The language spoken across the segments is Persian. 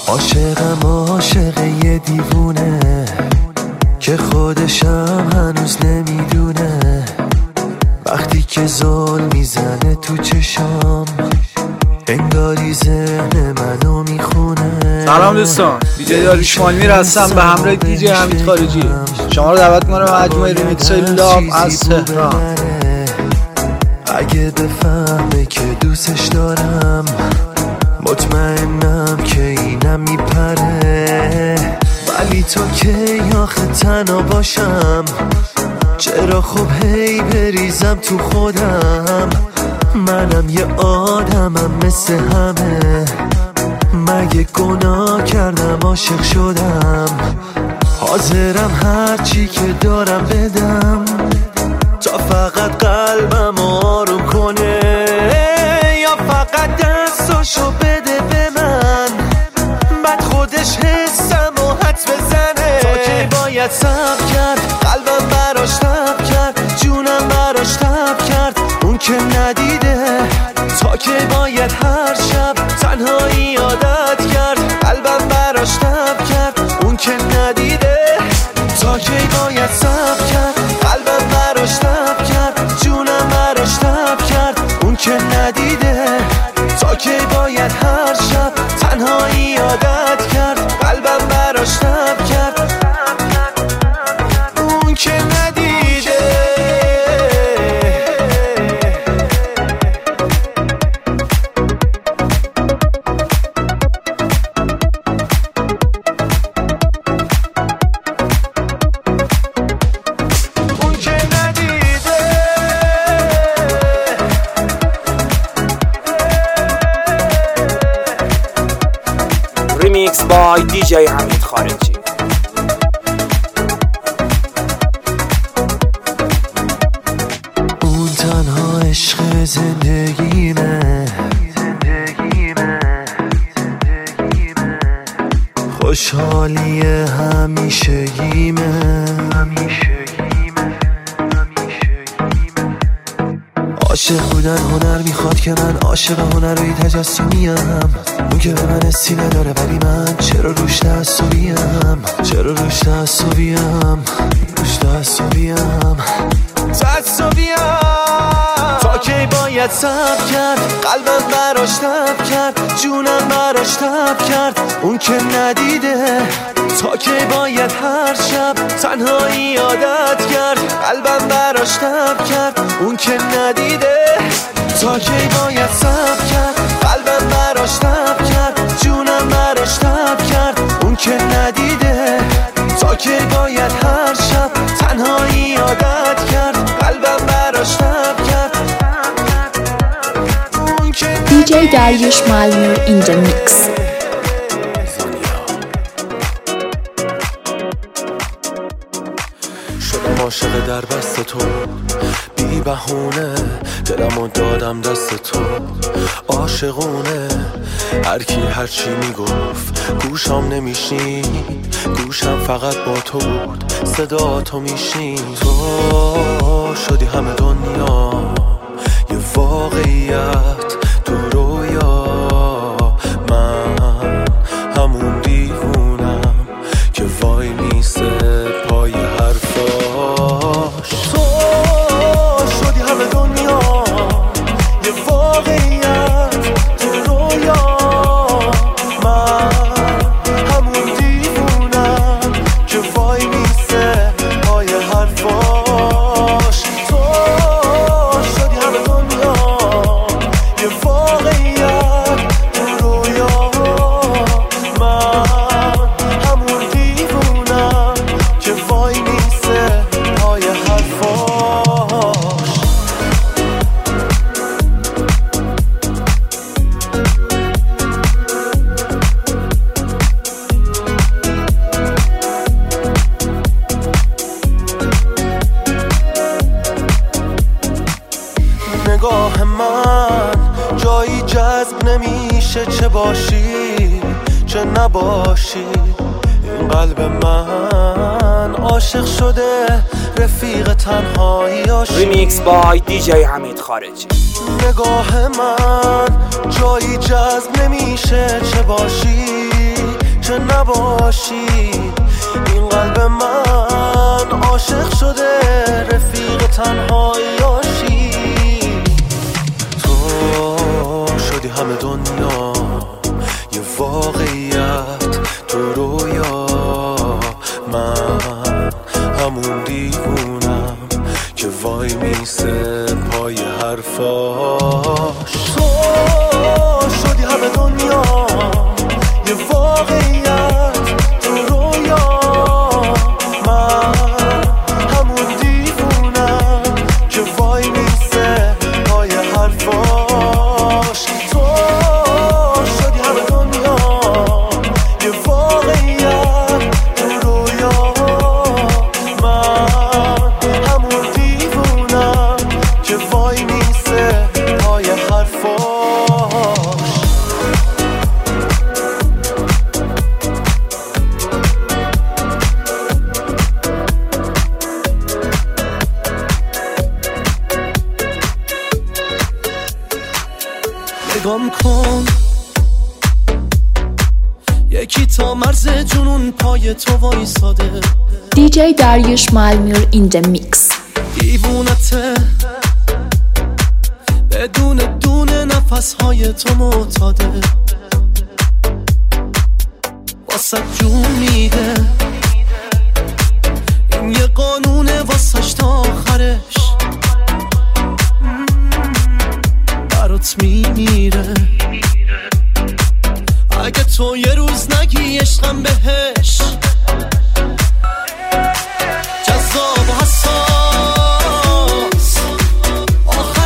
عاشق یه دیوونه که خودشم هنوز نمیدونه. وقتی که زل میزنه تو چشام انگاری ذهن منو میخونه. سلام دوستان، دیجی داریوش مالمیر هستم به همراه دیجی حمید خارجی. شما رو دعوت می‌کنم به مجموعه ریمیکس های لاو از تهران. اگه بفهمه که دوستش دارم مطمئنم که اینم میپره. ولی تو کی آخه تنها باشم؟ چرا خب هی بریزم تو خودم؟ منم یه آدمم مثل همه. مگه گناه کردم عاشق شدم؟ حاضرم هرچی که دارم بدم تا فقط قلبم آروم کنه. یا فقط دستاشو بده به من بعد خودش حسم و حدس بزنه. تا که باید صبر کرد قلبم براش تب کرد، جونم براش تب کرد اون که ندیده. تا که باید هر شب تنهایی عادت کرد، قلبم براش تب کرد اون که ندیده. تا که باید صبر کرد قلبم براش تب کرد، جونم براش تب کرد اون که ندیده. تا که باید هر شب تنهایی عادت کرد، قلبم براش تب کرد اون که ندیده. ریمیکس بای دیجی حمید خارجی. اون تنها عشق زندگیمه، خوشحالی همیشگیمه. عاشق بودن هنر میخواد که من عاشق هنرهای تجسمیم. اون که به من حسی نداره ولی من چرا روش تعصبیم. تا کی باید صبر کرد قلبم براش تب کرد، جونم براش تب کرد اون که ندیده. تا کی باید هر شب تنهایی عادت کرد، قلبم براش تب کرد اون که ندیده. تا کی باید صبر کرد قلبم براش تب کرد، جونم براش تب کرد اون که ندیده. تا کی باید هر شب تنهایی عادت کرد، قلبم براش تب کرد اون که ندیده. DJ Dariush Malmir in the mix. شدم عاشق در بست تو بی بهونه، دلمو دادم دست تو عاشقونه. هر کی هر چی میگفت گوشم نمیشنید، گوشم فقط با تو بود صدا تو میشنید. تو شدی همه دنیا یه واقعیت تو رویا، من همون دیوونم که وای میسه پای حرفاش. تو شدی همه دنیا یه واقعیت تو رویا، من همون دیوونم که وای میسه پای حرفاش. تو شدی همه دنیا یه واقعیت تو رویا، من همون دیوونم که وای میسه پای حرفاش. نگاه من جایی جذب نمیشه، چه باشی چه نباشی. این قلب من عاشق شده رفیق تنهاییاش. ریمیکس بای دیجی حمید خارجی. نگاه من جایی جذب نمیشه، چه باشی که نباشی. این قلب من عاشق شده رفیق تنهاییاشی. تو شدی همه دنیا یه واقعیت تو رویا، من همون دیوونم که وای میسه پای حرفاش. تو شدی همه دنیا یه واقعیت تو رویا، من همون دیوونم که وای میسه پای حرفاش. تو شدی همه دنیا یه واقعیت تو رویا، من همون دیوونم که وای میسه پای حرفاش. نگام کن یکی تا مرز جنون پای تو وایساده. DJ Dariush Malmur in the mix. دیوونته بدون دونه نفسهای تو معتاده، واسه جون میده. این یه قانونه واسش تا آخرش، برات میمیره. اگه تو یه روز نگی عشقم بهش، جذاب و حساس آخر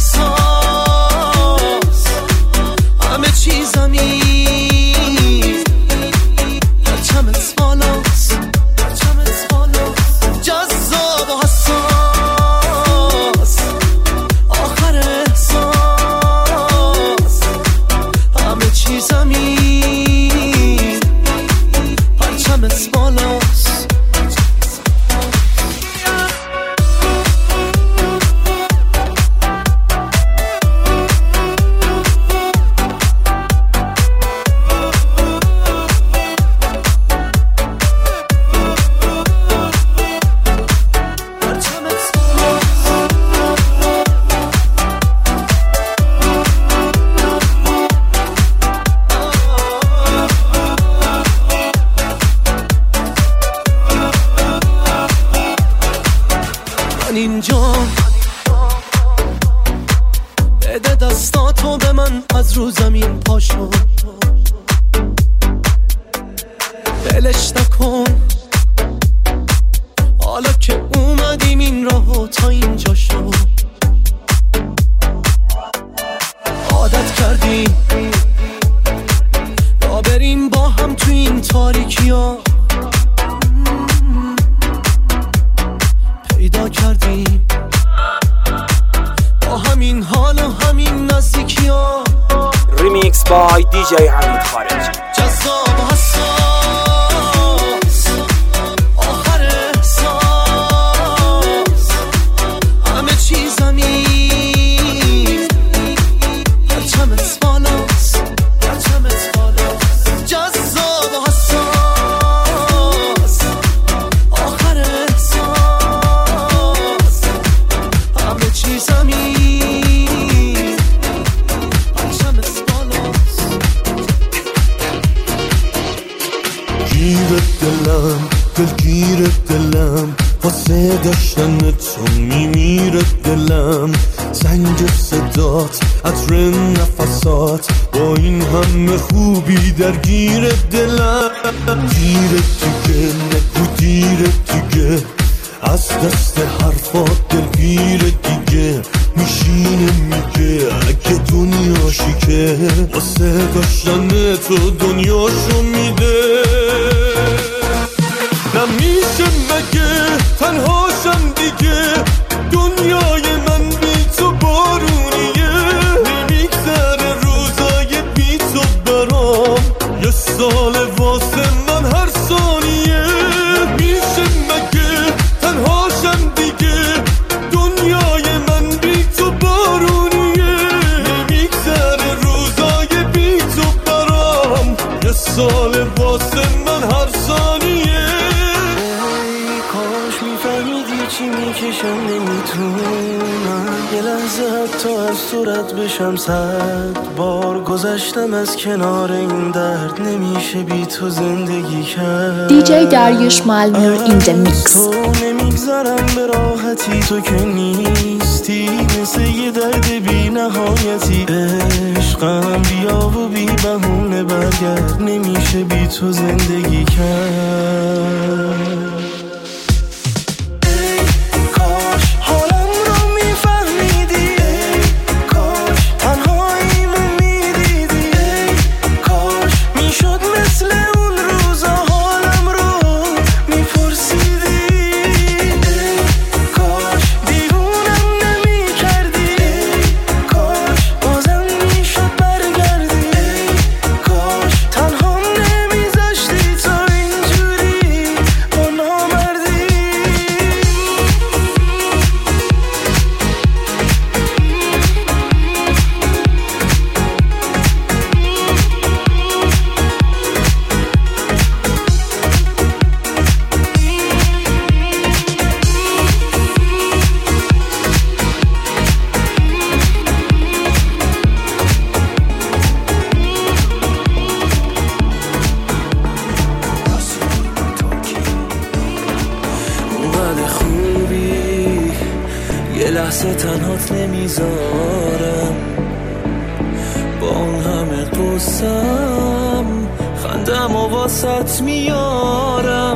احساس، همه چیزمی پرچمت بالاست، جذاب و حساس آخر احساس، همه چیزمی پرچمت بالاست. من اینجا بده دستاتو به من، از رو زمین پاشو دلش نکن. حالا که اومدیم این راهو تا اینجا شو، عادت کردیم را بریم با هم تو این تاریکی ها. پیدا کردیم با همین حال و همین نزدیکی ها. ریمیکس بای DJ حمید خارجی. جذاب و حساس آخر احساس، همه چیزمی پرچمت بالاست، جذاب و حساس آخر احساس، همه چیزمی پرچمت بالاست. گیر دلم دلگیر دلم، واسه داشتن تو میمیره دلم. زنگ صدات عطر نفسات با این همه خوبی درگیر دلم. دیر دیگه نگو دیر دیگه، از دست حرفات دلگیر دیگه. میشینه میگه اگه دنیاشی که واسه داشتن تو دنیاشو میده. نمیشه مگه تنهاشم دیگه، دنیای من بی تو بارونیه. نمیگذره روزای بی تو برام، یه سال واسه من هر ثانیه. میشه مگه تنهاشم دیگه، دنیای من بی تو بارونیه. نمیگذره روزای بی تو برام، یه چه سال واسه من هر ثانیه. ای کاش میفهمیدی چی میکشم نمیتونم یه لحظه حتی از صورت بشم 100 بار. گذشتم از کنار این درد نمیشه بی تو زندگی کرد. DJ Dariush Malmur in the mix. تو نمیگذارم به راحتی تو که نیستی مثل یه درد بی نهایتی. عشقم بیا و بی بهونه برگرد نمیشه بی تو زندگی کرد. لحظه تنهات نمیذارم با اون همه قصم خندم و واسط میارم.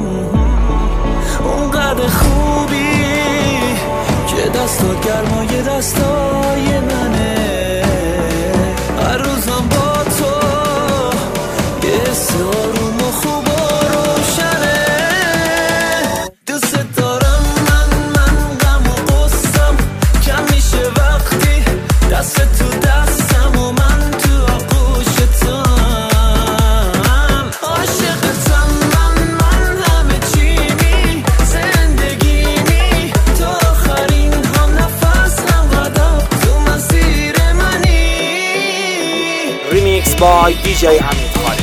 اونقدر خوبی که دستات گرمای دستای منه. هر روزم با تو یه حس آروم و خوب و روشنه. دوست دارم من غم و قصم کم میشه وقتی دست تو دستم و من تو آغوشتم. عاشقتم من همه چیمی زندگیمی تو آخرین هم نفسم قدم تو مسیر منی. ریمیکس بای دیجی حمید خارجی.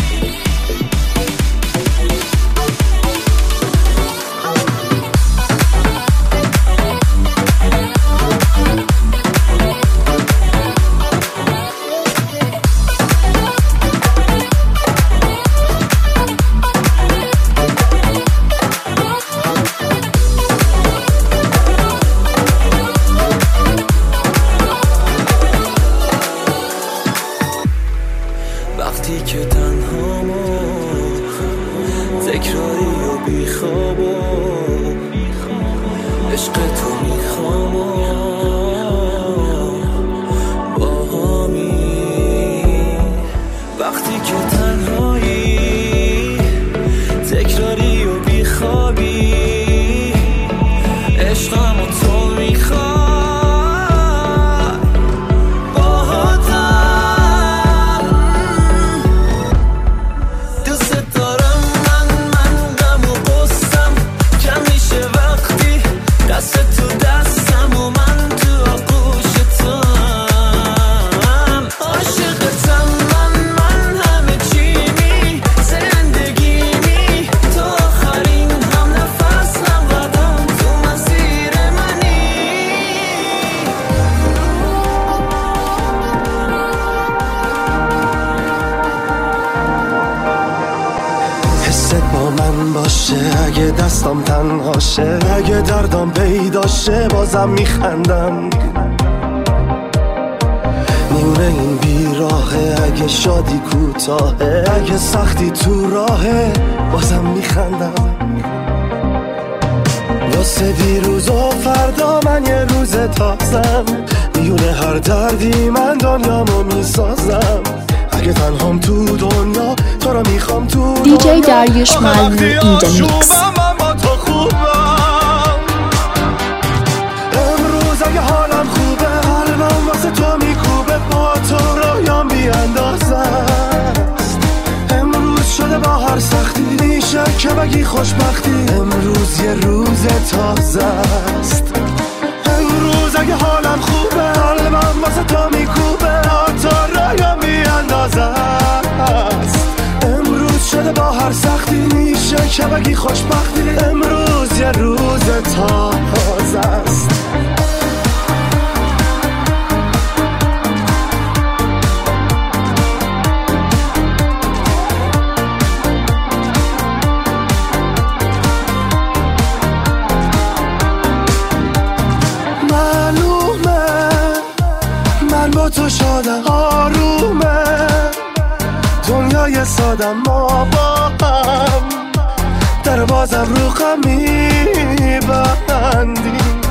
وقتی که تنهام و تکراری و بیخواب و عشق تو میخوام و با همی. وقتی که تنهایی تکراری و بیخوابی عشقم و تو میخوام. با من باشه اگه دستم تنهاشه اگه دردم پیداشه بازم میخندم. میونه این بیراهه اگه شادی کوتاهه اگه سختی تو راهه بازم میخندم. واسه دیروز و فردا من یه روز تازم میونه هر دردی من دنیامو میسازم. اگه تنهام تو دنیا تو رو میخوام تو DJ Dariush Malmur in the mix. من با تو خوبم امروز اگه حالم خوبه قلبم واسه تو میکوبه با تو رویام بیاندازه است. امروز شده با هر سختی میشه که بگی خوشبختی امروز یه روز تازه است. امروز اگه حالم خوبه قلبم واسه تو میکوبه با تو رویام بیاندازه است. هر سختی میشه که بگی خوشبختی. امروز یه روز تازه است. با تو شادم آرومه دنیای سادم ما با هم در بازم رو غم میبندیم.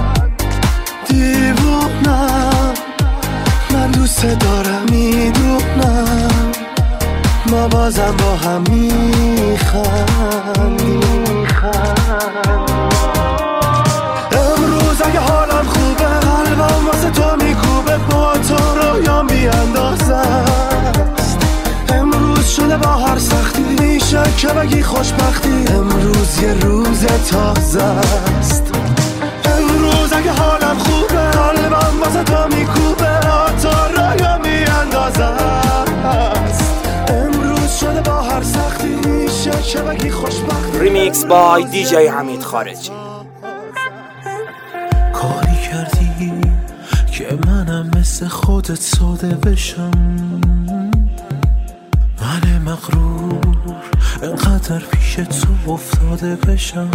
دیوونم من دوست دارم میدونم ما بازم با هم میخندیم. امروز اگه حالم خوبه قلبم واسه تو میکوبه با تو رویام بیاندازه است. امروز شده با هر سختی میشه که بگی خوشبختی. امروز یه روز تازه است. امروز اگه حالم خوبه قلبم واسه تو میکوبه با تو رویام بیاندازه است. امروز شده با هر سختی میشه که بگی خوشبختی. ریمیکس بای دی جی حمید خارجی. کاری کردی که منم مثل خودت ساده بشم. من مغرور انقدر پیش تو افتاده بشم.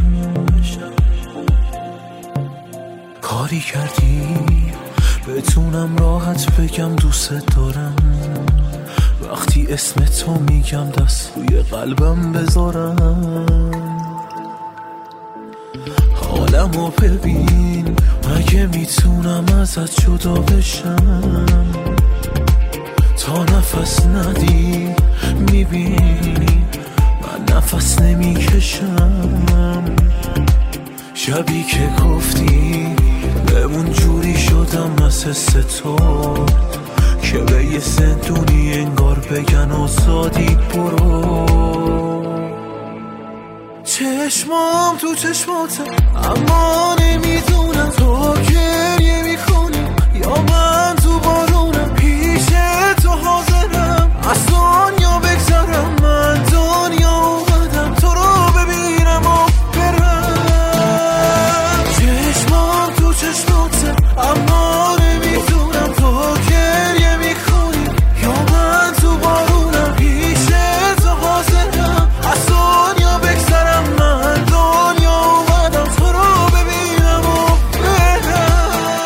کاری کردی بتونم راحت بگم دوست دارم. وقتی اسم تو میگم دست روی قلبم بذارم. حالمو ببین مگه میتونم ازت جدا بشم. تا نفس ندی میبینی من نفس نمیکشم. شبی که گفتی بمون جوری شدم از حس تو که به یه زندونی انگار بگن آزادی برو. چشمام تو چشماته اما نمیدونم تو گریه میکنی یا من تو بارونم. پیش تو حاضرم از دنیا بگذرم. من دنیا اومدم تو رو ببینم و برم. چشمام تو چشماته اما نمیدونم تو گریه میکنی یا من تو بارونم. پیش تو حاضرم از دنیا بگذرم. من دنیا اومدم تو رو ببینم و برم.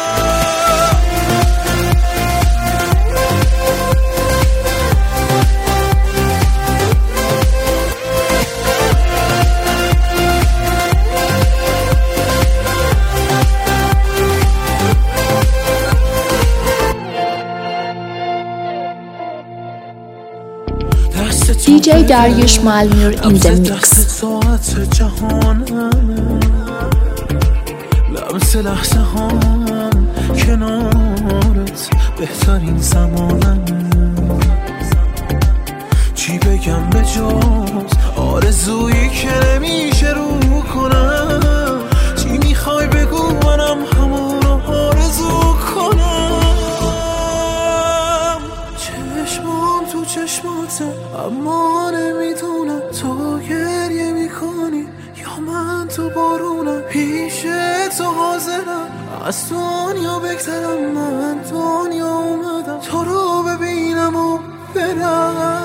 DJ Dariush Malmur in the mix. ساعت جهانم لمس لحظه هم کنارت بهترین زمانم. چی بگم به جز آرزویی که نمیشه رو کنم. چی میخوای بگو منم همون رو آرزو کنم. چشمام تو چشماته اما نمیدونم تو گریه میکنی یا من تو بارونم. پیش تو حاضرم از دنیا بگذرم. من دنیا اومدم تو رو ببینم و برم.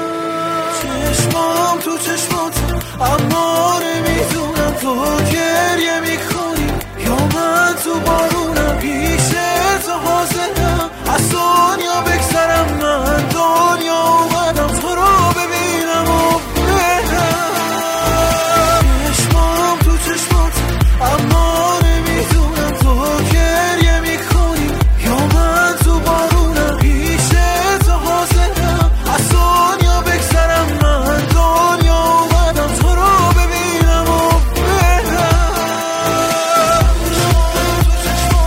چشمام تو چشماته اما نمیدونم تو گریه میکنی یا من تو بارونم. پیش تو حاضرم از دنیا بگذرم. من دنیا اومدم تو رو ببینم و برم. چشمام تو چشماته اما نمیدونم تو گریه میکنی یا من تو بارونم. پیش تو حاضرم از دنیا بگذرم. من دنیا اومدم تو رو ببینم و برم.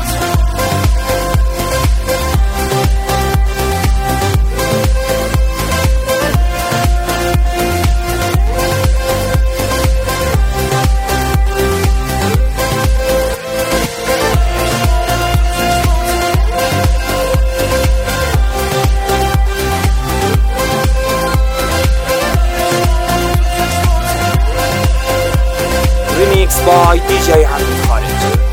Mix by DJ حمید خارجی.